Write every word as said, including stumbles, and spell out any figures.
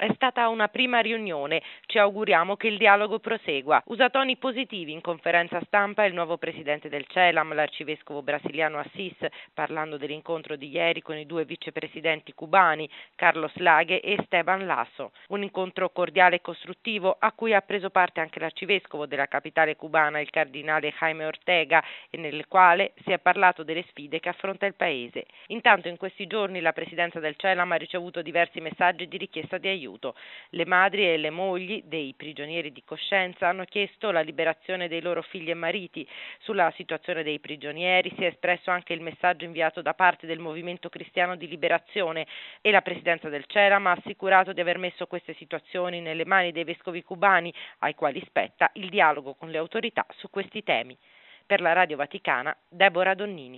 È stata una prima riunione, ci auguriamo che il dialogo prosegua. Usa toni positivi in conferenza stampa il nuovo presidente del CELAM, l'arcivescovo brasiliano Assis, parlando dell'incontro di ieri con i due vicepresidenti cubani, Carlos Lage e Esteban Lasso. Un incontro cordiale e costruttivo a cui ha preso parte anche l'arcivescovo della capitale cubana, il cardinale Jaime Ortega, e nel quale si è parlato delle sfide che affronta il paese. Intanto in questi giorni la presidenza del CELAM ha ricevuto diversi messaggi di richiesta di aiuto. Le madri e le mogli dei prigionieri di coscienza hanno chiesto la liberazione dei loro figli e mariti. Sulla situazione dei prigionieri si è espresso anche il messaggio inviato da parte del Movimento Cristiano di Liberazione e la presidenza del CELAM ha assicurato di aver messo queste situazioni nelle mani dei vescovi cubani, ai quali spetta il dialogo con le autorità su questi temi. Per la Radio Vaticana, Deborah Donnini.